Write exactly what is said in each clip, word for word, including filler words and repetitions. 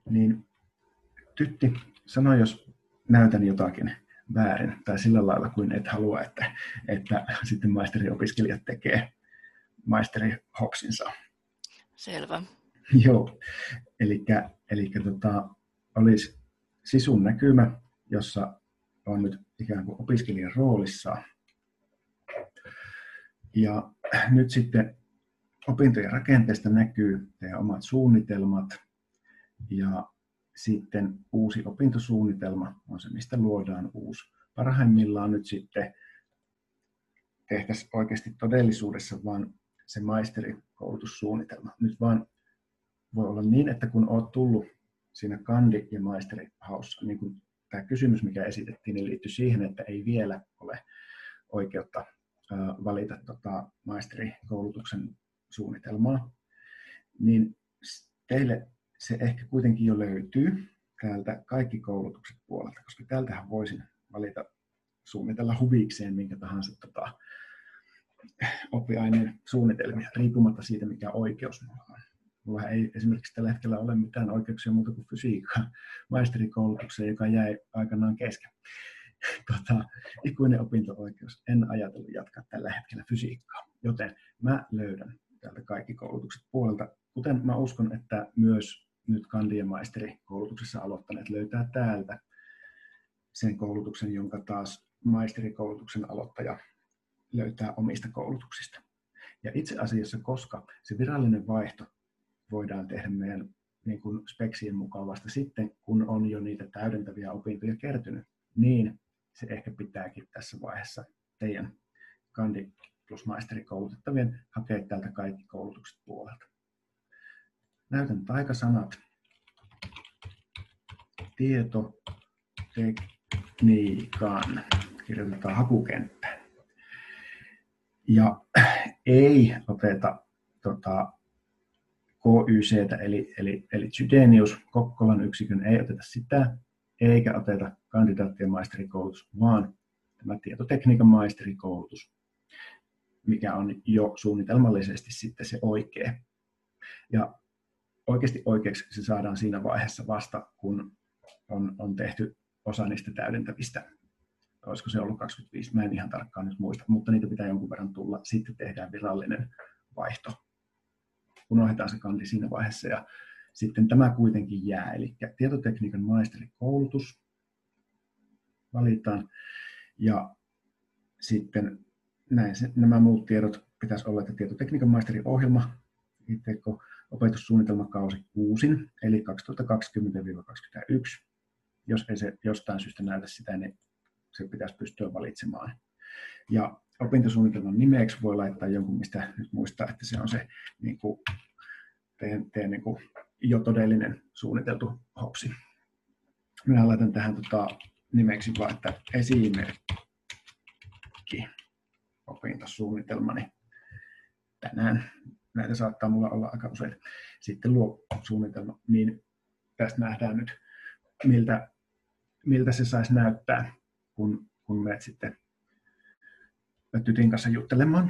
niin Tytti, sano jos näytän jotakin väärin tai sillä lailla kuin et halua, että, että sitten maisteriopiskelijat tekee maisterihoksinsa. Selvä. Joo, eli tota, olisi sisun näkymä, jossa on nyt ikään kuin opiskelijan roolissa. Ja nyt sitten opintojen rakenteesta näkyy teidän omat suunnitelmat ja sitten uusi opintosuunnitelma on se, mistä luodaan uusi. Parhaimmillaan nyt sitten tehtäisiin oikeasti todellisuudessa vaan se maisterikoulutussuunnitelma. Nyt vaan voi olla niin, että kun olet tullut siinä kandi- ja maisterihaussa, niin kuin tämä kysymys, mikä esitettiin, niin liittyy siihen, että ei vielä ole oikeutta valita tota maisterikoulutuksen suunnitelmaa, niin teille se ehkä kuitenkin jo löytyy täältä kaikki koulutukset puolelta, koska täältähän voisin valita suunnitella huvikseen minkä tahansa tota, oppiaineen suunnitelmia, riippumatta siitä, mikä oikeus minulla on. Mulla ei esimerkiksi tällä hetkellä ole mitään oikeuksia muuta kuin fysiikkaa maisterikoulutukseen, joka jäi aikanaan kesken. Tota, ikuinen opinto-oikeus. En ajatellut jatkaa tällä hetkellä fysiikkaa, joten mä löydän täältä kaikki koulutukset puolelta. Kuten mä uskon, että myös nyt kandi- ja maisterikoulutuksessa aloittaneet löytää täältä sen koulutuksen, jonka taas maisterikoulutuksen aloittaja löytää omista koulutuksista. Ja itse asiassa, koska se virallinen vaihto voidaan tehdä meidän niin kuin speksien mukaan vasta sitten, kun on jo niitä täydentäviä opintoja kertynyt, niin se ehkä pitääkin tässä vaiheessa teidän kandi- plus maisterikoulutettavien hakea täältä kaikki koulutukset puolelta. Näytän taikasanat. Tietotekniikan. Kirjoitetaan hakukenttään. Ja ei oteta tota, K Y C:tä eli, eli, eli Chydenius, Kokkolan yksikön, ei oteta sitä, eikä oteta kandidaatti- ja maisterikoulutus, vaan tämä tietotekniikan maisterikoulutus, mikä on jo suunnitelmallisesti sitten se oikea. Ja oikeasti oikeaksi se saadaan siinä vaiheessa vasta, kun on, on tehty osa niistä täydentävistä. Olisiko se ollut kaksikymmentäviisi, mä en ihan tarkkaan nyt muista, mutta niitä pitää jonkun verran tulla. Sitten tehdään virallinen vaihto. Unohdetaan se kandi siinä vaiheessa ja sitten tämä kuitenkin jää. Eli tietotekniikan maisterikoulutus valitaan ja sitten näin se, nämä muut tiedot pitäisi olla, että tietotekniikan maisteriohjelma, I T K-opetussuunnitelmakausi uusin, eli kaksituhattakaksikymmentä kaksikymmentäyksi. Jos ei se jostain syystä näytä sitä, niin se pitäisi pystyä valitsemaan. Ja opintosuunnitelman nimeksi voi laittaa jonkun, mistä nyt muistaa, että se on se niin kuin, teidän, teidän niin kuin, jo todellinen suunniteltu hopsi. Minä laitan tähän tota, nimeksi vaan, että esimerkki opintosuunnitelmani tänään. Näitä saattaa mulla olla aika usein. Sitten luo suunnitelma, niin tästä nähdään nyt, miltä, miltä se saisi näyttää, kun, kun menet sitten tytin kanssa juttelemaan.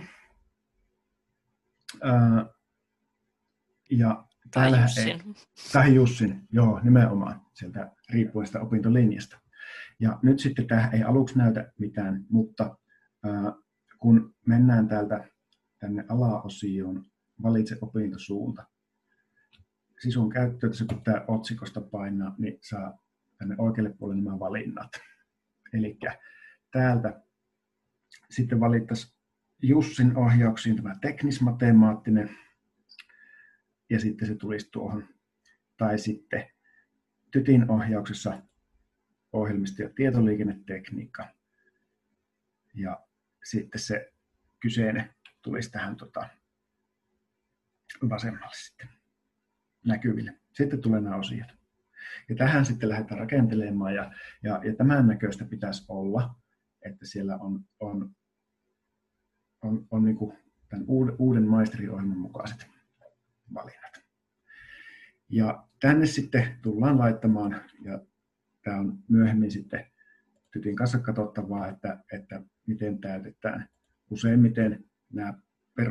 Ää, ja tai Jussin. Ei, tai Jussin, joo, nimenomaan, sieltä riippuen sitä opintolinjasta. Ja nyt sitten tämä ei aluksi näytä mitään, mutta ää, kun mennään täältä tänne alaosioon, valitse opintosuunta. Sisun käyttöön, kun tämä otsikosta painaa, niin saa tänne oikealle puolelle nämä valinnat. Eli täältä sitten valittaisiin Jussin ohjauksiin tämä teknis-matemaattinen, ja sitten se tulisi tuohon. Tai sitten tytin ohjauksessa ohjelmisto- ja tietoliikennetekniikka. Ja sitten se kyseinen tulisi tähän tota, vasemmalle sitten näkyville. Sitten tulee nämä osiot. Ja tähän sitten lähdetään rakentelemaan ja, ja, ja tämän näköistä pitäisi olla, että siellä on, on, on, on niin kuin tämän uuden, uuden maisteriohjelman mukaiset valinnat. Ja tänne sitten tullaan laittamaan, ja tämä on myöhemmin sitten tytin kanssa katsottavaa, että, että miten täytetään useimmiten nämä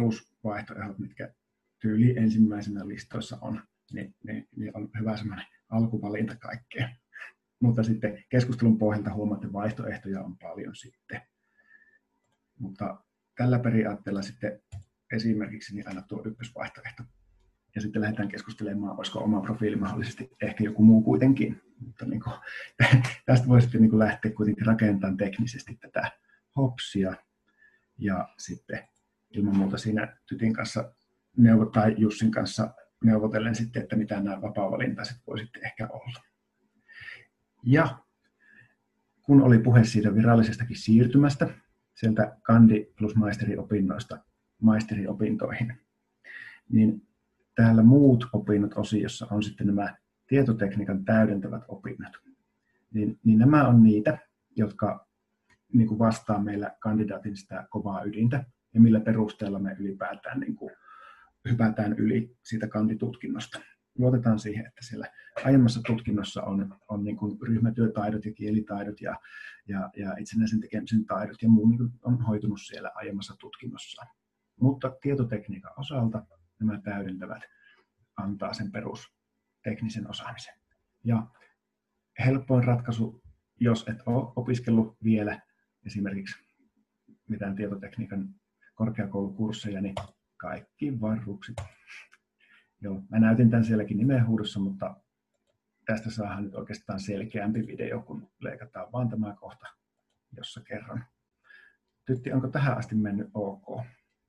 perusvaihtoehdot, mitkä tyyli ensimmäisenä listoissa on, niin, niin, niin on hyvä semmoinen alkuvalinta kaikkea. Mutta sitten keskustelun pohjalta huomaatte, että vaihtoehtoja on paljon sitten. Mutta tällä periaatteella sitten esimerkiksi niin aina tuo ykkösvaihtoehto. Ja sitten lähdetään keskustelemaan, olisiko oma profiili mahdollisesti ehkä joku muu kuitenkin. Mutta niin kuin, tästä voi sitten niin kuin lähteä kuitenkin rakentamaan teknisesti tätä hopsia. Ja sitten ilman muuta siinä Tytin kanssa neuvo, tai Jussin kanssa neuvotellen sitten, että mitä nämä vapaa-valintaiset voi sitten ehkä olla. Ja kun oli puhe siitä virallisestakin siirtymästä, sieltä kandi- plus maisteriopinnoista maisteriopintoihin, niin täällä muut opinnot osiossa on sitten nämä tietotekniikan täydentävät opinnot. Niin, niin nämä on niitä, jotka niin kuin vastaa meillä kandidaatin sitä kovaa ydintä ja millä perusteella me ylipäätään niin kuin hypätään yli siitä kanditutkinnosta. Luotetaan siihen, että siellä aiemmassa tutkinnossa on, on niin kuin ryhmätyötaidot ja kielitaidot ja, ja, ja itsenäisen tekemisen taidot ja muu niin kuin on hoitunut siellä aiemmassa tutkinnossa. Mutta tietotekniikan osalta nämä täydentävät antaa sen perusteknisen osaamisen. Ja helpoin ratkaisu, jos et ole opiskellut vielä esimerkiksi mitään tietotekniikan korkeakoulukursseja, niin kaikki varrukset. Joo, mä näytin tämän sielläkin nimenhuudossa, mutta tästä saadaan nyt oikeastaan selkeämpi video, kun leikataan vaan tämä kohta, jossa kerron. Tytti, onko tähän asti mennyt ok?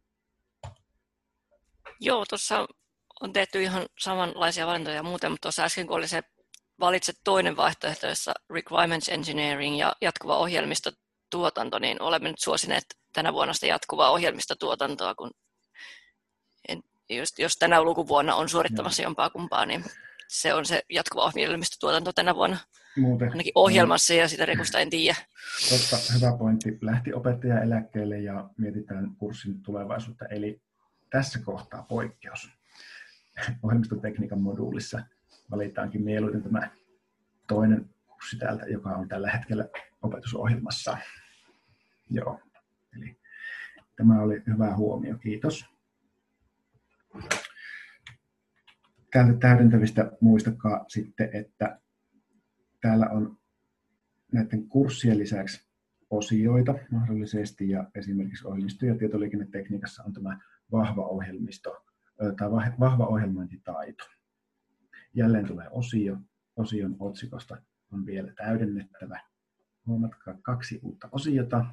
Joo, tuossa on tehty ihan samanlaisia valintoja ja muuten, mutta tuossa äsken kun oli se valitse toinen vaihtoehto, jossa Requirements Engineering ja jatkuva ohjelmistotuotanto, niin olemme nyt suosineet tänä vuonna sitä jatkuvaa ohjelmistotuotantoa, kun en, just, jos tänä lukuvuonna on suorittamassa no. jompaa kumpaa, niin se on se jatkuva ohjelmistotuotanto tänä vuonna. Muuten, ainakin ohjelmassa ja sitä rekusta en tiedä. Totta, hyvä pointti. Lähti opettaja eläkkeelle ja mietitään kurssin tulevaisuutta, eli tässä kohtaa poikkeus. Ohjelmistotekniikan moduulissa valitaankin mieluiten tämä toinen kurssi täältä, joka on tällä hetkellä opetusohjelmassa. Joo, eli tämä oli hyvä huomio, kiitos. Täältä täydentävistä muistakaa sitten, että täällä on näiden kurssien lisäksi osioita mahdollisesti, ja esimerkiksi ohjelmisto- ja tietoliikennetekniikassa on tämä vahva ohjelmisto tai vahva ohjelmointitaito. Jälleen tulee osio. Osion otsikosta on vielä täydennettävä. Huomatkaa kaksi uutta osiota.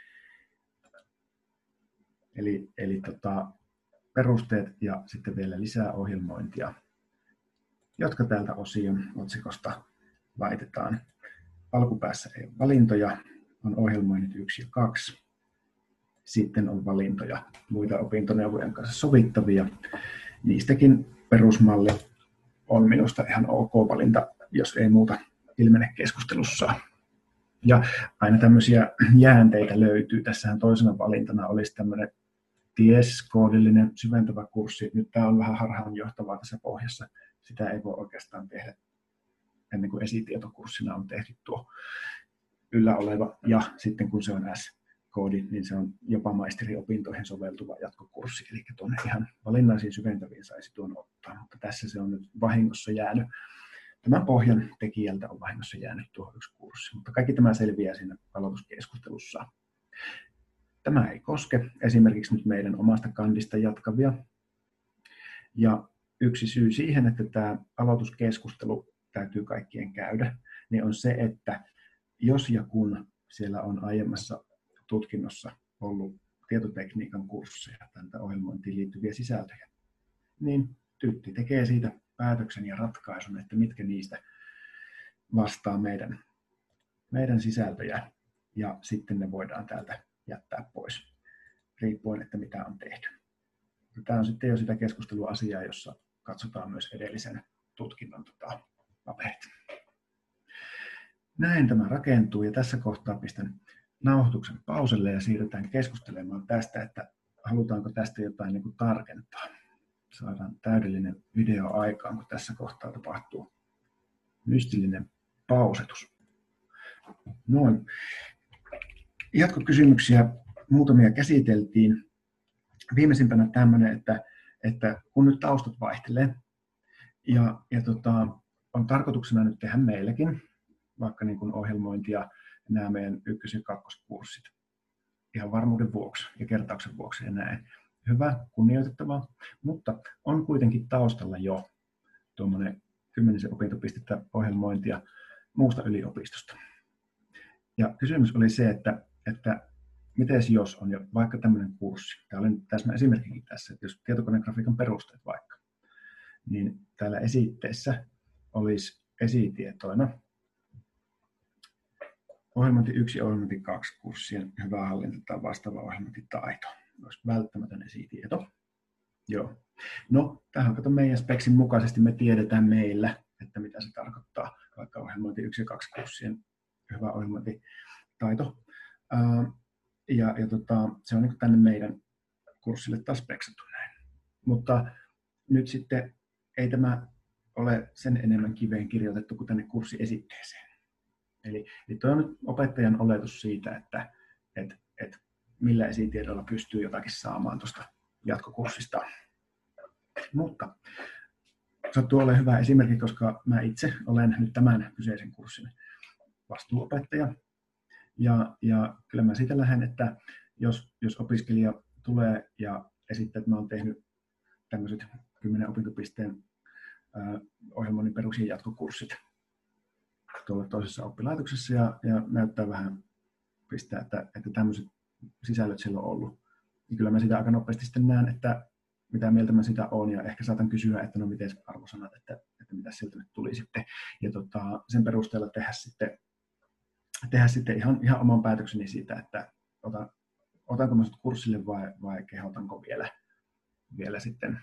Eli, eli tota, perusteet ja sitten vielä lisää ohjelmointia, jotka täältä osion otsikosta laitetaan. Alkupäässä ei ole valintoja, on ohjelmoinnit yksi ja kaksi. Sitten on valintoja muita opintoneuvojen kanssa sovittavia. Niistäkin perusmalli on minusta ihan ok valinta, jos ei muuta ilmene keskustelussa. Ja aina tämmöisiä jäänteitä löytyy. Tässähän toisena valintana olisi tämmöinen T I E S-koodillinen syventävä kurssi. Nyt tämä on vähän harhaanjohtavaa tässä pohjassa. Sitä ei voi oikeastaan tehdä ennen kuin esitietokurssina on tehty tuo yllä oleva. Ja sitten kun se on S-koodi, niin se on jopa maisteriopintoihin soveltuva jatkokurssi. Eli tuonne ihan valinnaisiin syventäviin saisi tuon ottaa. Mutta tässä se on nyt vahingossa jäänyt. Tämän pohjan tekijältä on vahingossa jäänyt tuo yksi kurssi. Mutta kaikki tämä selviää siinä aloituskeskustelussa. Tämä ei koske esimerkiksi nyt meidän omasta kandista jatkavia. Ja yksi syy siihen, että tämä aloituskeskustelu täytyy kaikkien käydä, niin on se, että jos ja kun siellä on aiemmassa tutkinnossa ollut tietotekniikan kursseja tai ohjelmointiin liittyviä sisältöjä, niin Tytti tekee siitä päätöksen ja ratkaisun, että mitkä niistä vastaa meidän, meidän sisältöjä, ja sitten ne voidaan täältä jättää pois, riippuen, että mitä on tehty. Tämä on sitten jo sitä keskusteluasiaa, jossa katsotaan myös edellisen tutkinnon tota, paperit. Näin tämä rakentuu, ja tässä kohtaa pistän nauhoituksen pauselle ja siirrytään keskustelemaan tästä, että halutaanko tästä jotain niin kuin tarkentaa. Saadaan täydellinen video aikaan, kun tässä kohtaa tapahtuu mystillinen pausetus. Noin. Jatkokysymyksiä muutamia käsiteltiin. Viimeisimpänä tämmöinen, että, että kun nyt taustat vaihtelee ja, ja tota, on tarkoituksena nyt tehdä meilläkin, vaikka niin kuin ohjelmointia, nämä meidän ykkös- ja kakkoskurssit. Ihan varmuuden vuoksi ja kertauksen vuoksi ja näin. Hyvä, kunnioitettavaa, mutta on kuitenkin taustalla jo tuommoinen kymmenisen opintopistettä ohjelmointia muusta yliopistosta. Ja kysymys oli se, että, että miten jos on jo vaikka tämmöinen kurssi, tämä oli täsmä esimerkkikin tässä, että jos tietokonegrafiikan perusteet vaikka, niin täällä esitteessä olisi esitietoina ohjelmointi yksi ja ohjelmointi kaksi kurssien hyvä hallinta tai vastaava ohjelmointitaito. Olisi välttämätön esitieto. Joo. No, tähän kato meidän speksin mukaisesti me tiedetään meillä, että mitä se tarkoittaa, vaikka ohjelmointi yksi ja kaksi kurssien hyvä ohjelmointitaito. Ää, ja ja tota, se on niin tänne meidän kurssille taas speksattu näin. Mutta nyt sitten ei tämä ole sen enemmän kiveen kirjoitettu kuin tänne kurssiesitteeseen. Eli, eli tuo on nyt opettajan oletus siitä, että et, et millä esitiedolla pystyy jotakin saamaan tuosta jatkokurssista. Mutta sattuu olemaan hyvä esimerkki, koska mä itse olen nyt tämän kyseisen kurssin vastuuopettaja. Ja, ja kyllä mä siitä lähden, että jos, jos opiskelija tulee ja esittää, että mä oon tehnyt tämmöiset kymmenen opintopisteen äh, ohjelmoinnin perus- ja jatkokurssit tuolla toisessa oppilaitoksessa ja, ja näyttää vähän pistää, että, että tämmöiset sisällöt siellä on ollut. Ja kyllä mä sitä aika nopeasti sitten näen, että mitä mieltä mä sitä on ja ehkä saatan kysyä, että no miten arvosanat, että, että mitä sieltä nyt tuli sitten. Ja tota, sen perusteella tehdä sitten, tehdä sitten ihan, ihan oman päätökseni siitä, että otan, otanko mä kurssille vai, vai kehotanko vielä, vielä sitten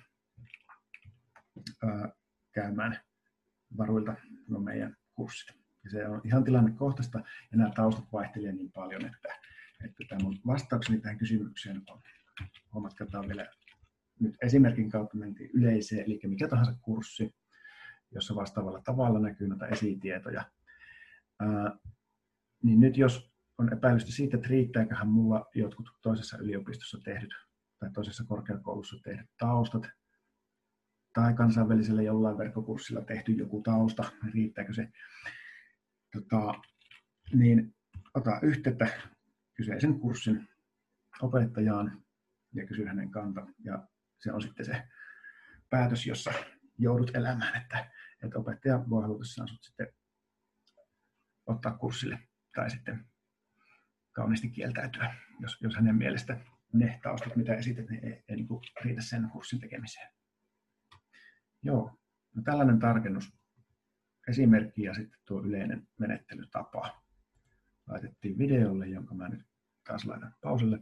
ää, käymään varuilta no meidän kurssit. Ja se on ihan tilannekohtaista ja nämä taustat vaihtelevat niin paljon, että, että tämä mun vastaukseni tähän kysymykseen on, huomatkaa vielä nyt esimerkin kautta mentiin yleiseen, eli mikä tahansa kurssi, jossa vastaavalla tavalla näkyy näitä esitietoja. Ää, niin nyt jos on epäilystä siitä, että riittääköhän mulla jotkut toisessa yliopistossa tehdyt tai toisessa korkeakoulussa tehdyt taustat, tai kansainvälisellä jollain verkkokurssilla tehty joku tausta, riittääkö se, tota, niin ota yhteyttä kyseisen kurssin opettajaan ja kysy hänen kanta. Ja se on sitten se päätös, jossa joudut elämään, että, että opettaja voi halutessaan sut sitten ottaa kurssille tai sitten kauniisti kieltäytyä, jos, jos hänen mielestä ne taustat, mitä esität, niin ei, ei niin kuin riitä sen kurssin tekemiseen. Joo, no tällainen tarkennus. Esimerkki ja sitten tuo yleinen menettelytapa. Laitettiin videolle, jonka mä nyt taas laitan pauselle.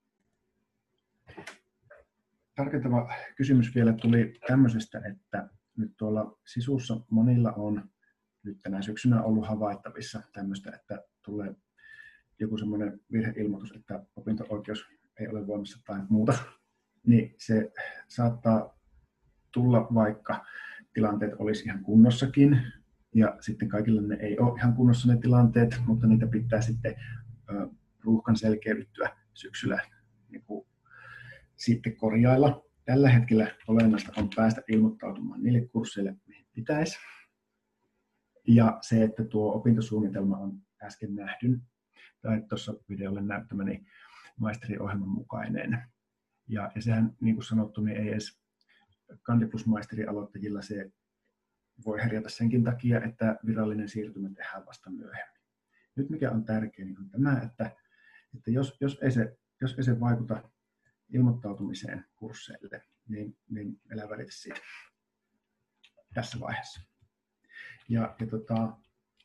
Tarkentava kysymys vielä tuli tämmöisestä, että nyt tuolla sisussa monilla on nyt tänä syksynä ollut havaittavissa tämmöistä, että tulee joku semmoinen virheilmoitus, että opinto-oikeus ei ole voimassa tai muuta, niin se saattaa tulla, vaikka tilanteet olisi ihan kunnossakin, ja sitten kaikilla ne ei ole ihan kunnossa ne tilanteet, mutta niitä pitää sitten ö, ruuhkan selkeydyttyä syksyllä niin kuin sitten korjailla. Tällä hetkellä olennaista on päästä ilmoittautumaan niille kursseille, mihin pitäisi. Ja se, että tuo opintosuunnitelma on äsken nähdyn, tai tuossa videolle näyttämäni maisteriohjelman mukainen. Ja, ja sehän, niin kuin sanottu, niin ei edes Kandi plus maisteri aloittajilla se voi herjata senkin takia, että virallinen siirtymä tehdään vasta myöhemmin. Nyt mikä on tärkeää, niin on tämä, että, että jos, jos, ei se, jos ei se vaikuta ilmoittautumiseen kursseille, niin, niin älä välitä siitä tässä vaiheessa. Ja, ja tota,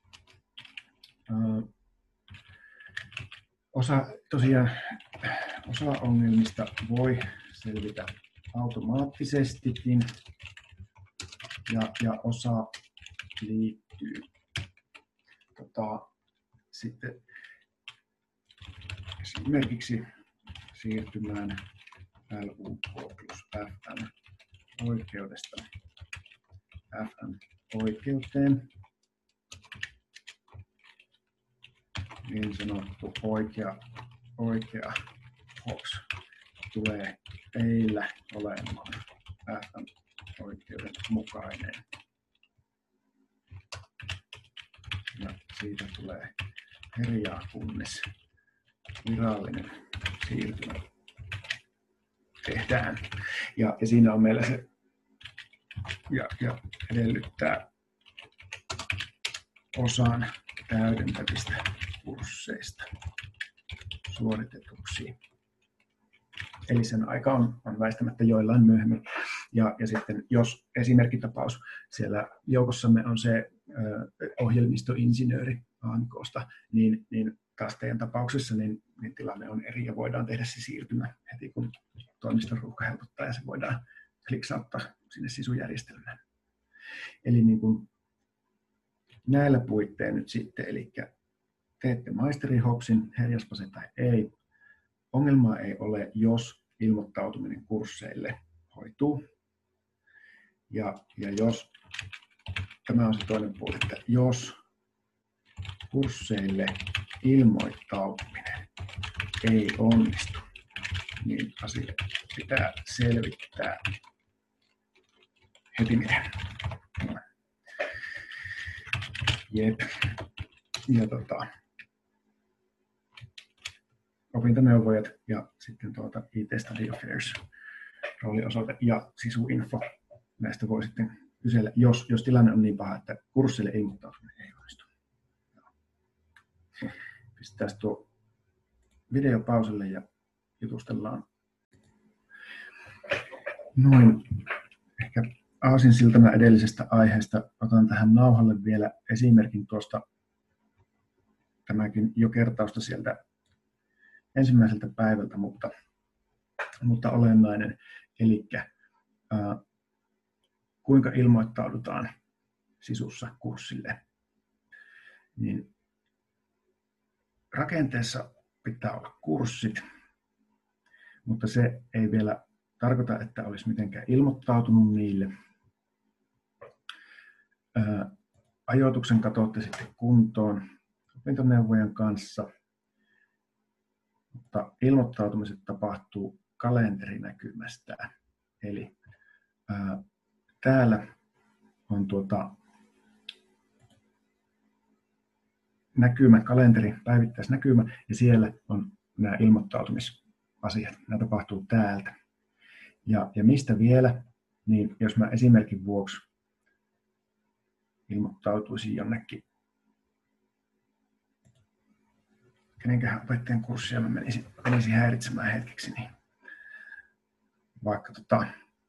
ö, osa, tosiaan, osa ongelmista voi selvitä automaattisestikin ja, ja osa liittyy tota, sitten esimerkiksi siirtymään L U K plus F N oikeudesta F N oikeuteen. Niin sanottu oikea, oikea H O P S tulee teillä olemaan F N oikeuden mukainen. ja siitä tulee herjaa, kunnes virallinen siirtymä tehdään. Ja, ja siinä on meillä se ja, ja edellyttää osan täydentävistä kursseista suoritetuksi. Eli sen aika on, on väistämättä joillain myöhemmin. Ja, ja sitten jos esimerkkitapaus siellä joukossamme on se ö, ohjelmistoinsinööri A M K:sta, niin, niin taas teidän tapauksessa niin, niin tilanne on eri ja voidaan tehdä se siirtymä heti kun toimiston ruuhka helpottaa ja se voidaan kliksauttaa sinne sisujärjestelmään. Eli niin kuin näillä puittein nyt sitten, eli teette maisterihopsin, herjaspa se tai ei. Ongelmaa ei ole, jos ilmoittautuminen kursseille hoituu. Ja, ja jos, tämä on se toinen puoli, että jos kursseille ilmoittautuminen ei onnistu, niin asia pitää selvittää heti miten. Jep. Ja tota, opintoneuvojat ja sitten tuota I T Study Affairs rooliosoite ja sisuinfo. Näistä voi sitten kysellä, jos, jos tilanne on niin paha, että kurssille ilmoittautuminen ei onnistu. Pistetään tuo video pauselle ja jutustellaan noin ehkä aasinsiltana edellisestä aiheesta. Otan tähän nauhalle vielä esimerkin tuosta, tämäkin jo kertausta sieltä ensimmäiseltä päivältä, mutta, mutta olennainen. Eli ää, kuinka ilmoittaudutaan sisussa kurssille. Niin rakenteessa pitää olla kurssit, mutta se ei vielä tarkoita, että olisi mitenkään ilmoittautunut niille. Ää, ajoituksen katsotte sitten kuntoon opintoneuvojan kanssa, mutta ilmoittautumiset tapahtuu kalenterinäkymästä. Eli ää, täällä on tuota näkymä, kalenteri, päivittäisnäkymä, ja siellä on nämä ilmoittautumisasiat. Nämä tapahtuu täältä. Ja, ja mistä vielä, niin jos mä esimerkin vuoksi ilmoittautuisin jonnekin, kenenköhän opettajan kurssia mä menisin, menisin häiritsemään hetkeksi, niin vaikka tota,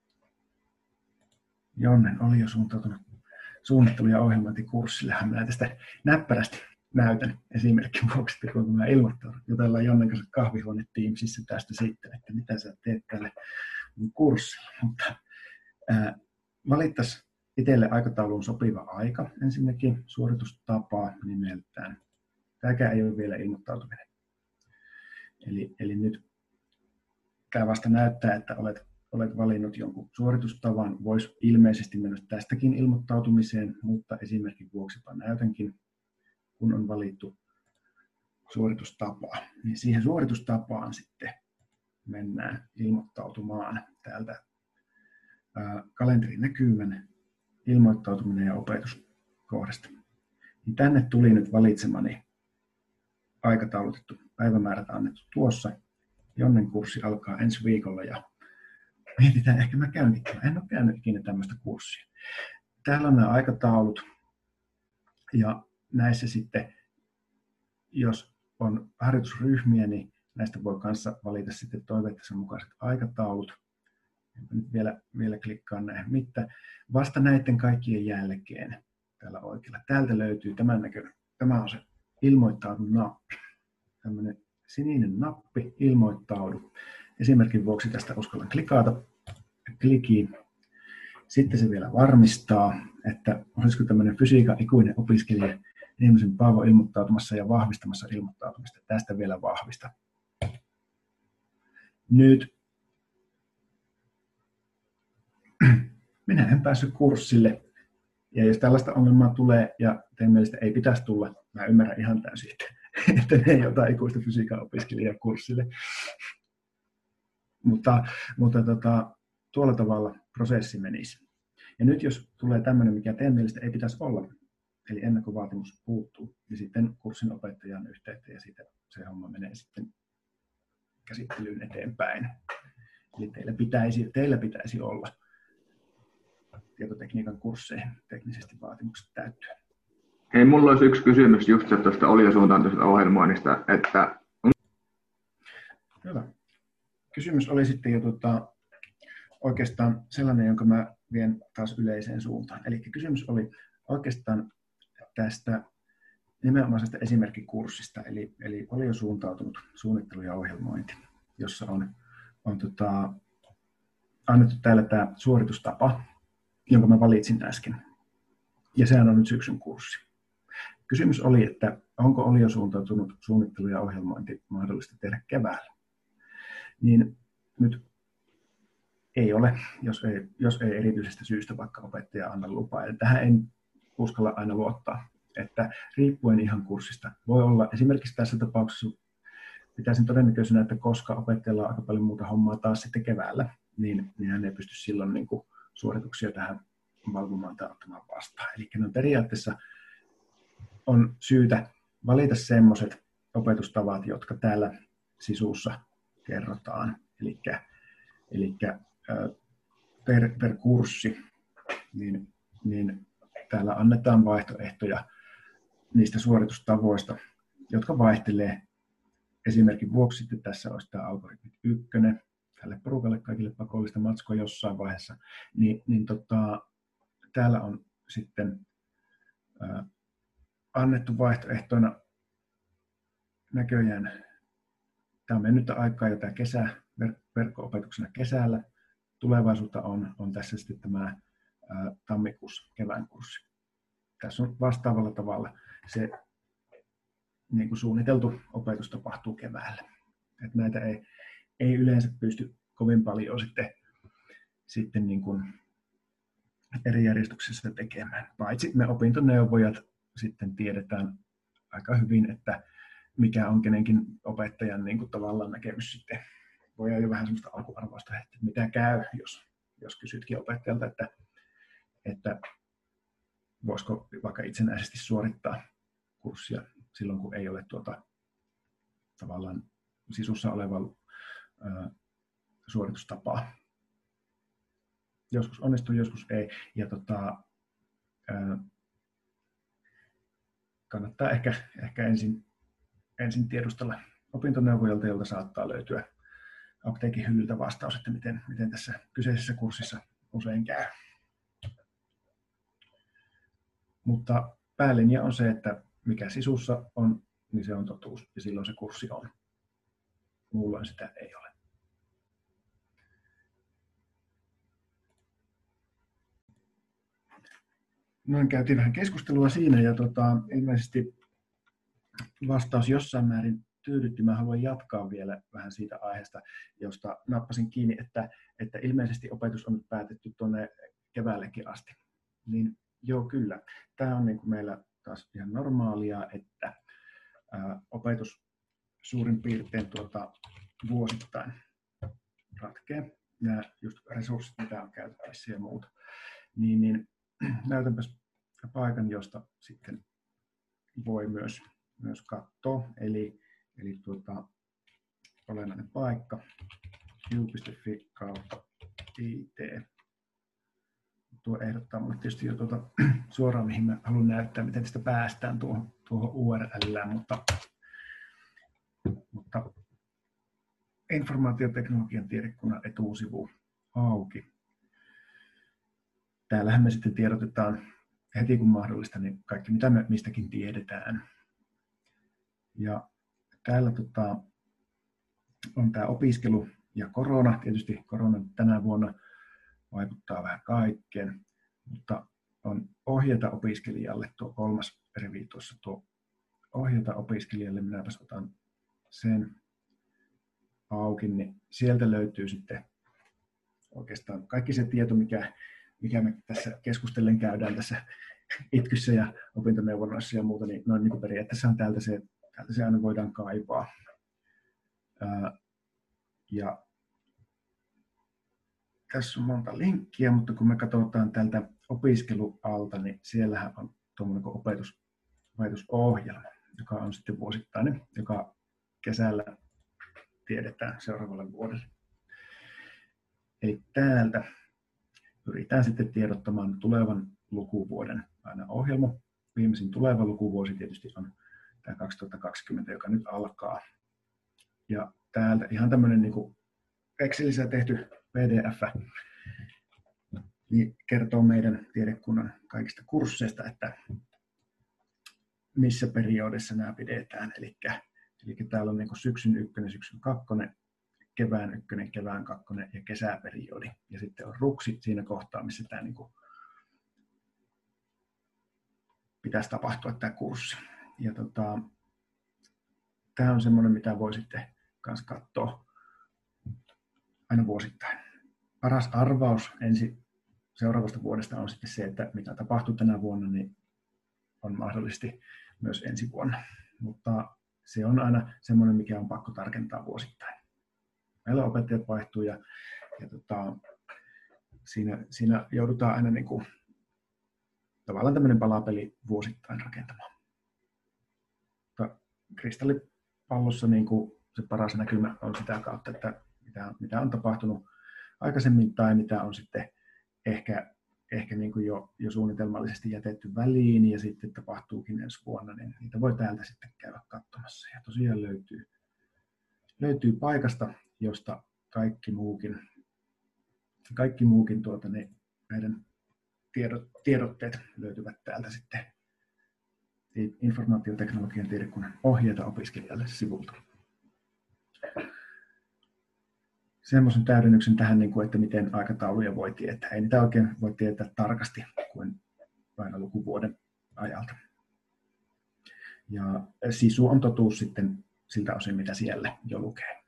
Jonnen oli jo suuntautunut suunnittelu- ja ohjelmointikurssillehan minä tästä näppärästi näytän esimerkin vuoksi, että kun mä ilmoittaudun, jutellaan Jonnen kanssa kahvihuone Teamsissa tästä sitten, että mitä sä teet tälle mun kurssilla. Mutta ää, valittaisiin itselle aikatauluun sopiva aika ensinnäkin, suoritustapaa nimeltään. Tämäkään ei ole vielä ilmoittautuminen. Eli, eli nyt tämä vasta näyttää, että olet, olet valinnut jonkun suoritustavan. Voisi ilmeisesti mennä tästäkin ilmoittautumiseen, mutta esimerkin vuoksipa näytänkin, kun on valittu suoritustapaa. Niin siihen suoritustapaan sitten mennään ilmoittautumaan täältä ää, kalenterinäkymän, ilmoittautuminen ja opetuskohdasta. Niin tänne tuli nyt valitsemani aikataulutettu päivämäärät annettu tuossa. Jonnen kurssi alkaa ensi viikolla ja mietitään, ehkä mä käynkin. En ole käynyt ikinä tämmöistä kurssia. Täällä on nämä aikataulut ja näissä sitten, jos on harjoitusryhmiä, niin näistä voi kanssa valita sitten toiveittensa mukaiset aikataulut. Nyt vielä, vielä klikkaan näihin mitään. Vasta näiden kaikkien jälkeen täällä oikealla. Täältä löytyy tämän näköinen. Tämä on se ilmoittaudu nappi. Tämmöinen sininen nappi, ilmoittaudu. Esimerkin vuoksi tästä uskallan klikata. Klikiin. Sitten se vielä varmistaa, että olisiko tämmöinen fysiikan ikuinen opiskelija ihmisen Paavo ilmoittautumassa ja vahvistamassa ilmoittautumista. Tästä vielä vahvista. Nyt minä en päässyt kurssille. Ja jos tällaista ongelmaa tulee ja teidän mielestä ei pitäisi tulla, mä ymmärrän ihan täysin, että ne ei ota ikuista fysiikan opiskelijaa kurssille. Mutta, mutta tota, tuolla tavalla prosessi menisi. Ja nyt jos tulee tämmöinen, mikä teidän mielestä ei pitäisi olla, eli ennakkovaatimus puuttuu, ja sitten kurssin opettajan yhteyttä, ja siitä se homma menee sitten käsittelyyn eteenpäin. Eli teillä pitäisi, teillä pitäisi olla tietotekniikan kursseihin teknisesti vaatimukset täyttyä. Hei, mulla olisi yksi kysymys just tuosta oliosuuntaisesta ohjelmoinnista, että... Hyvä. Kysymys oli sitten jo tota, oikeastaan sellainen, jonka mä vien taas yleiseen suuntaan. Eli kysymys oli oikeastaan tästä nimenomaisesta esimerkkikurssista, eli, eli oliosuuntautunut suunnittelu ja ohjelmointi, jossa on, on tota, annettu täällä tämä suoritustapa, jonka mä valitsin äsken. Ja sehän on nyt syksyn kurssi. Kysymys oli, että onko oliosuuntautunut suunnittelu ja ohjelmointi mahdollista tehdä keväällä. Niin nyt ei ole, jos ei, jos ei erityisestä syystä vaikka opettaja anna lupaa. Ja tähän en uskalla aina luottaa, että riippuen ihan kurssista voi olla, esimerkiksi tässä tapauksessa pitäisin todennäköisenä, että koska opettajalla on aika paljon muuta hommaa taas sitten keväällä, niin, niin hän ei pysty silloin niin kuin suorituksia tähän valvomaan tai ottamaan vastaan. Eli no periaatteessa on syytä valita semmoiset opetustavat, jotka täällä sisussa kerrotaan. Eli, eli per, per kurssi niin, niin täällä annetaan vaihtoehtoja niistä suoritustavoista, jotka vaihtelee. Esimerkin vuoksi sitten tässä olisi tämä algoritmit ykkönen, tälle porukalle kaikille pakollista matskoa jossain vaiheessa, niin, niin tota, täällä on sitten ää, annettu vaihtoehtoina näköjään, tämä on mennyttä aikaa jo tämä kesä, ver, verkko-opetuksena kesällä, tulevaisuutta on, on tässä sitten tämä ää, tammikuussa kevään kurssi. Tässä on vastaavalla tavalla se niin kuin suunniteltu opetus tapahtuu keväällä. Et näitä ei, ei yleensä pysty kovin paljon sitten, sitten niin kuin eri järjestyksessä tekemään. Paitsi me opintoneuvojat sitten tiedetään aika hyvin, että mikä on kenenkin opettajan niin kuin tavallaan näkemys sitten. Voi olla jo vähän sellaista alkuarvoista, että mitä käy, jos, jos kysytkin opettajalta, että, että voisiko vaikka itsenäisesti suorittaa kurssia silloin, kun ei ole tuota, tavallaan sisussa oleva ää, suoritustapaa. Joskus onnistuu, joskus ei. Ja tota, ää, kannattaa ehkä, ehkä ensin, ensin tiedustella opintoneuvojalta, jolta saattaa löytyä apteekin hyllyltä vastaus, että miten, miten tässä kyseisessä kurssissa usein käy. Mutta päälinja on se, että mikä sisussa on, niin se on totuus, ja silloin se kurssi on. Muulloin sitä ei ole. Noin käytiin vähän keskustelua siinä, ja tota, ilmeisesti vastaus jossain määrin tyydytti. Mä haluan jatkaa vielä vähän siitä aiheesta, josta nappasin kiinni, että, että ilmeisesti opetus on nyt päätetty tuonne keväällekin asti. Niin joo, kyllä. Tämä on niin kuin meillä taas ihan normaalia, että ää, opetus suurin piirtein tuota, vuosittain ratkee. Nämä just resurssit, mitä on käytettävissä ja muuta. Niin, niin näytänpäs paikan, josta sitten voi myös, myös katsoa. Eli, eli tuota, olennainen paikka, yu piste fi kautta it. Tuo ehdottaa minulle tietysti jo tuota, suoraan, mihin mä haluan näyttää, miten tästä päästään tuohon, tuohon U R L:ään, mutta, mutta informaatioteknologian tiedekunnan etusivu auki. Täällähän me sitten tiedotetaan heti kun mahdollista niin kaikki, mitä me mistäkin tiedetään. Ja täällä tota, on tämä opiskelu ja korona. Tietysti korona tänä vuonna vaikuttaa vähän kaikkeen, mutta on ohjata opiskelijalle tuo kolmas rivi tuossa tuo ohjata opiskelijalle. Minäpäs otan sen auki, niin sieltä löytyy sitten oikeastaan kaikki se tieto, mikä, mikä me tässä keskustellen käydään tässä itkyssä ja opintoneuvonnassa ja muuta, niin noin niin kuin periaatteessa on täältä se, täältä se aina voidaan kaivaa. Ää, ja tässä on monta linkkiä, mutta kun me katsotaan tältä opiskelualta, niin siellähän on tuommoinen opetus, opetusohjelma, joka on sitten vuosittainen, joka kesällä tiedetään seuraavalle vuodelle. Eli täältä pyritään sitten tiedottamaan tulevan lukuvuoden aina ohjelma. Viimeisin tuleva lukuvuosi tietysti on tämä kaksituhattakaksikymmentä, joka nyt alkaa. Ja täältä ihan tämmöinen niin kuin Excelissä tehty P D F niin kertoo meidän tiedekunnan kaikista kursseista, että missä periodissa nämä pidetään. Eli, eli täällä on niin kuin syksyn ykkönen, syksyn kakkonen, kevään ykkönen, kevään kakkonen ja kesäperiodi. Ja sitten on ruksi siinä kohtaa, missä tämä niin kuin pitäisi tapahtua tämä kurssi. Ja tota, tämä on semmoinen, mitä voi sitten kanssa katsoa aina vuosittain. Paras arvaus ensi seuraavasta vuodesta on sitten se, että mitä tapahtuu tänä vuonna, niin on mahdollisesti myös ensi vuonna. Mutta se on aina semmoinen, mikä on pakko tarkentaa vuosittain. Meillä opettajat vaihtuu ja, ja tota, siinä, siinä joudutaan aina niin kuin, tavallaan tämmöinen palapeli vuosittain rakentamaan. Mutta kristallipallossa niin kuin se paras näkymä on sitä kautta, että mitä, mitä on tapahtunut aikaisemmin tai mitä on sitten ehkä, ehkä niin kuin jo, jo suunnitelmallisesti jätetty väliin ja sitten tapahtuukin ensi vuonna, niin niitä voi täältä sitten käydä katsomassa. Ja tosiaan löytyy, löytyy paikasta, josta kaikki muukin, kaikki muukin tuota, niin meidän tiedot, tiedotteet löytyvät täältä sitten informaatioteknologian tiedekunnan ohjeita opiskelijalle sivulta. Semmoisen täydennyksen tähän, että miten aikatauluja voi tietää. Ei niitä oikein voi tietää tarkasti kuin aina lukuvuoden ajalta. Ja sisu on totuus sitten siltä osin, mitä siellä jo lukee.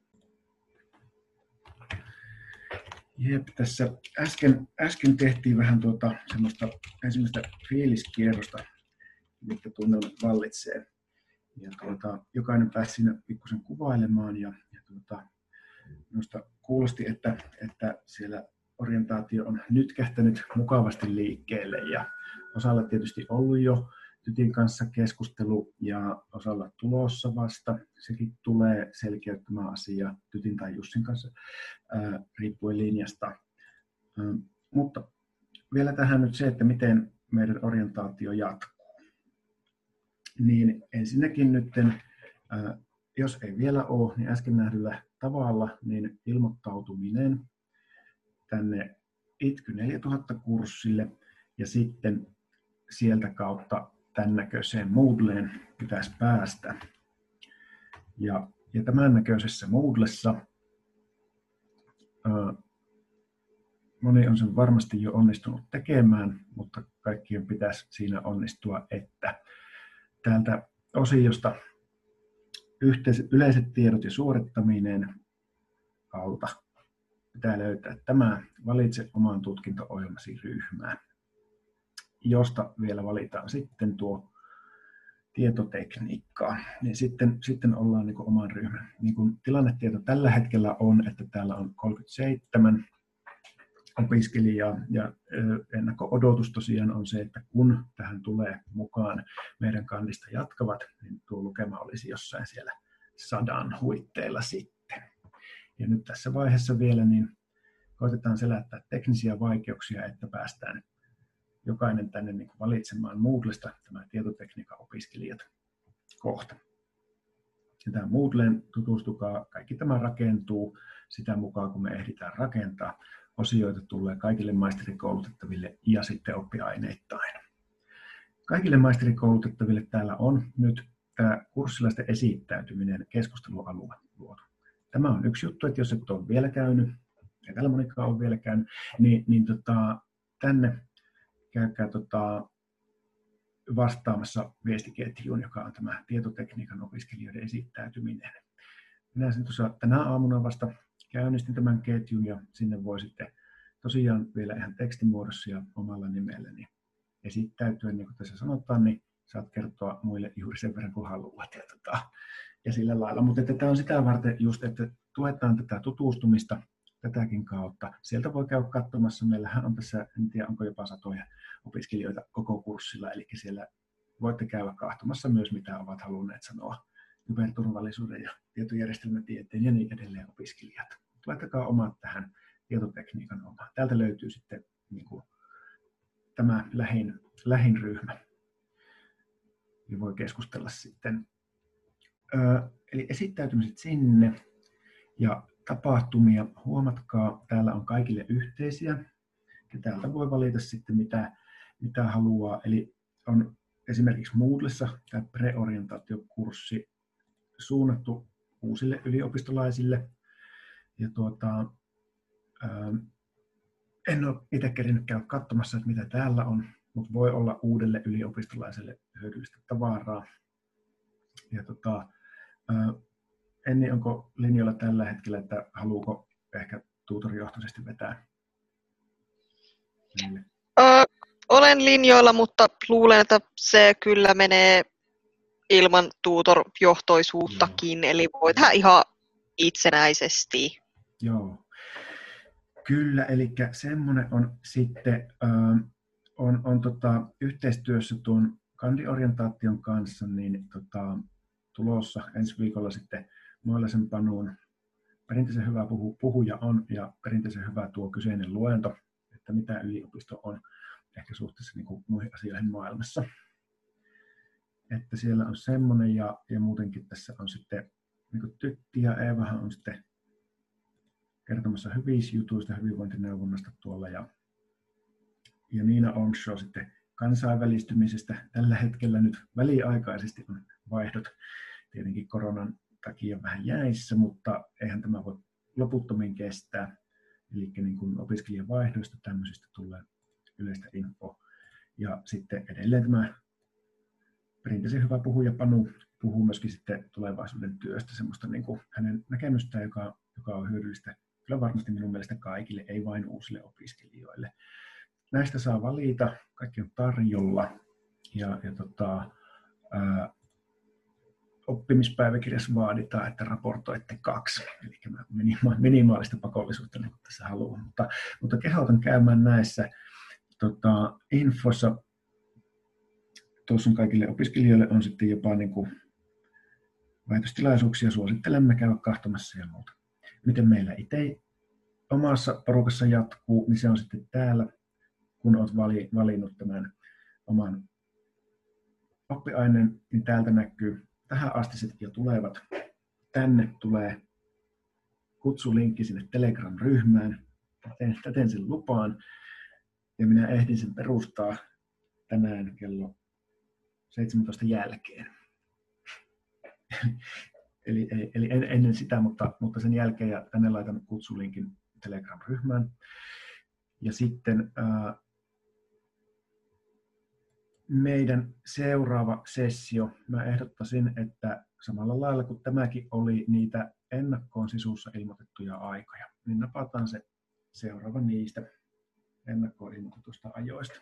Jep, tässä äsken, äsken tehtiin vähän tuota semmoista ensimmäistä fiiliskierrosta, mitkä tunnelmat vallitsee. Ja tuota, jokainen pääsi siinä pikkusen kuvailemaan ja, ja tuota, minusta kuulosti, että, että siellä orientaatio on nyt kähtänyt mukavasti liikkeelle ja osalla tietysti ollut jo tytin kanssa keskustelu ja osalla tulossa vasta. Sekin tulee selkeyttämään asiaa tytin tai Jussin kanssa ää, riippuen linjasta. Ää, mutta vielä tähän nyt se, että miten meidän orientaatio jatkuu. Niin ensinnäkin nytten, ää, jos ei vielä ole, niin äsken nähdyllä tavalla, niin ilmoittautuminen tänne I T K Y neljätuhatta kurssille ja sitten sieltä kautta tämän näköiseen Moodleen pitäisi päästä. Ja, ja tämän näköisessä Moodlessa ää, moni on sen varmasti jo onnistunut tekemään, mutta kaikkien pitäisi siinä onnistua, että täältä osiosta yhteiset, yleiset tiedot ja suorittaminen alta pitää löytää tämä valitse oman tutkinto-ohjelmasi ryhmään, josta vielä valitaan sitten tuo tietotekniikkaa, niin sitten, sitten ollaan niin kuin oman ryhmän. Niin kuin tilannetieto tällä hetkellä on, että täällä on kolmekymmentäseitsemän opiskelijaa ja ennakko-odotus tosiaan on se, että kun tähän tulee mukaan meidän kandista jatkavat, niin tuo lukema olisi jossain siellä sadan huitteilla sitten. Ja nyt tässä vaiheessa vielä niin koitetaan selättää teknisiä vaikeuksia, että päästään jokainen tänne niin kuin valitsemaan Moodlesta tämä tietotekniikan opiskelijat kohta. Ja tähän Moodleen tutustukaa, kaikki tämä rakentuu sitä mukaan, kun me ehditään rakentaa. Osioita tulee kaikille maisterikoulutettaville ja sitten oppiaineittain. Kaikille maisterikoulutettaville täällä on nyt tämä kurssilaisten esittäytyminen keskustelualue luotu. Tämä on yksi juttu, että jos et ole vielä käynyt, ei täällä monikaan ole vielä käynyt, niin, niin tota, tänne käykää tota, vastaamassa viestiketjuun, joka on tämä tietotekniikan opiskelijoiden esittäytyminen. Minä sen tuossa tänä aamuna vasta käynnistin tämän ketjun ja sinne voi sitten tosiaan vielä ihan tekstimuodossa ja omalla nimelläni esittäytyä, niin kuin tässä sanotaan, niin saat kertoa muille juuri sen verran kuin haluat ja, tota, ja sillä lailla. Mutta tämä on sitä varten just, että tuetaan tätä tutustumista tätäkin kautta. Sieltä voi käydä katsomassa. Meillähän on tässä, en tiedä onko jopa satoja opiskelijoita koko kurssilla, eli siellä voitte käydä katsomassa myös, mitä ovat halunneet sanoa kyberturvallisuuden ja tietojärjestelmätieteen ja niin edelleen opiskelijat. Laittakaa omat tähän tietotekniikan omaan. Täältä löytyy sitten niin kuin, tämä lähin, lähin ryhmä. Ja voi keskustella sitten. Ö, eli esittäytymiset sinne ja tapahtumia. Huomatkaa, täällä on kaikille yhteisiä. Ja täältä voi valita sitten mitä, mitä haluaa. Eli on esimerkiksi Moodlessa tämä preorientaatiokurssi suunnattu uusille yliopistolaisille. Ja tuota, ö, en ole itse kerinyt käydä katsomassa, että mitä täällä on, mutta voi olla uudelle yliopistolaiselle hyödyllistä tavaraa. Ja tota, Enni, onko linjoilla tällä hetkellä, että haluuko ehkä tutorijohtoisesti vetää? Ö, olen linjoilla, mutta luulen, että se kyllä menee ilman tutorjohtoisuuttakin, Joo. Eli voi tehdä ihan itsenäisesti. Joo, kyllä, eli semmoinen on sitten on, on tota, yhteistyössä tuon kandiorientaation kanssa niin tota, tulossa ensi viikolla sitten Moilasen Panuun perinteisen hyvä puhu, puhuja on ja perinteisen hyvä tuo kyseinen luento, että mitä yliopisto on ehkä suhteessa niin kuin muihin asioihin maailmassa. Että siellä on semmoinen ja, ja muutenkin tässä on sitten niin kuin Tytti ja Eevahan on sitten kertomassa hyvisjutuista hyvinvointineuvonnasta tuolla ja, ja Niina Onshaw sitten kansainvälistymisestä. Tällä hetkellä nyt väliaikaisesti on vaihdot tietenkin koronan takia vähän jäissä, mutta eihän tämä voi loputtomiin kestää. Eli niin kuin opiskelijavaihdoista tämmöisistä tulee yleistä info. Ja sitten edelleen tämä perinteisen hyvä puhuja Panu puhuu myöskin sitten tulevaisuuden työstä, semmoista niin kuin hänen näkemystään, joka, joka on hyödyllistä kyllä varmasti minun mielestä kaikille, ei vain uusille opiskelijoille. Näistä saa valita, kaikki on tarjolla ja, ja tota, ää, oppimispäiväkirjassa vaaditaan, että raportoitte kaksi, eli minima- minimaalista pakollisuutta niin tässä haluan, mutta, mutta kehotan käymään näissä tota, infossa. Tuossa on kaikille opiskelijoille on sitten jopa niin kuin väitöstilaisuuksia, suosittelemme käydä katsomassa ja muuta. Miten meillä itse omassa porukassa jatkuu, niin se on sitten täällä, kun olet vali, valinnut tämän oman oppiaineen, niin täältä näkyy tähän astiset ja tulevat. Tänne tulee kutsulinkki sinne Telegram-ryhmään. Täten, täten sen lupaan ja minä ehdin sen perustaa tänään kello seitsemäntoista jälkeen. eli, eli en, ennen sitä, mutta, mutta sen jälkeen ja tänne laitan kutsulinkin Telegram-ryhmään. Ja sitten ää, meidän seuraava sessio, mä ehdottaisin, että samalla lailla kuin tämäkin oli niitä ennakkoon sisussa ilmoitettuja aikoja, niin napataan se seuraava niistä ennakkoon ilmoitetusta ajoista,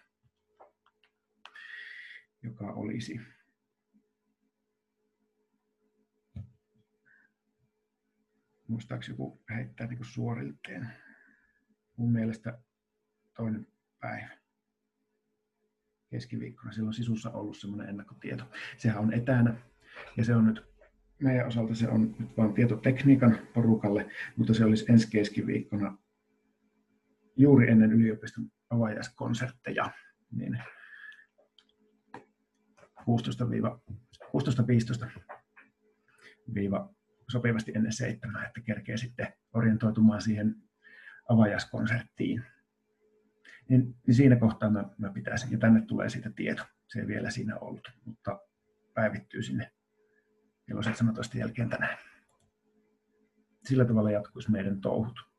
joka olisi muistaako joku heittää niin kuin suorilteen? Mun mielestä toinen päivä. Keskiviikkona. Siellä on sisussa ollut semmoinen ennakkotieto. Sehän on etänä ja se on nyt meidän osalta se on nyt vain tietotekniikan porukalle, mutta se olisi ensi keskiviikkona juuri ennen yliopiston avajaiskonsertteja. Niin kuusitoista viisitoista sopivasti ennen seitsemää, että kerkee sitten orientoitumaan siihen avajaiskonserttiin. Niin, niin siinä kohtaa mä, mä pitäisin, ja tänne tulee siitä tieto. Se ei vielä siinä ollut, mutta päivittyy sinne kello seitsemäntoista jälkeen tänään. Sillä tavalla jatkuisi meidän touhut.